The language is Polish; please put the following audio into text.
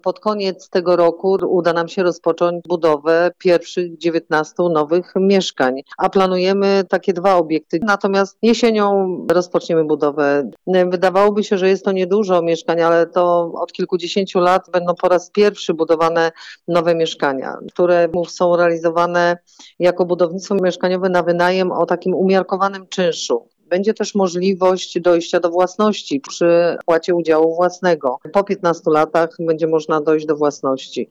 Pod koniec tego roku uda nam się rozpocząć budowę pierwszych 19 nowych mieszkań, a planujemy takie 2 obiekty. Natomiast jesienią rozpoczniemy budowę. Wydawałoby się, że jest to niedużo mieszkań, ale to od kilkudziesięciu lat będą po raz pierwszy budowane nowe mieszkania, które są realizowane jako budownictwo mieszkaniowe na wynajem o takim umiarkowanym czynszu. Będzie też możliwość dojścia do własności przy płacie udziału własnego. Po 15 latach będzie można dojść do własności.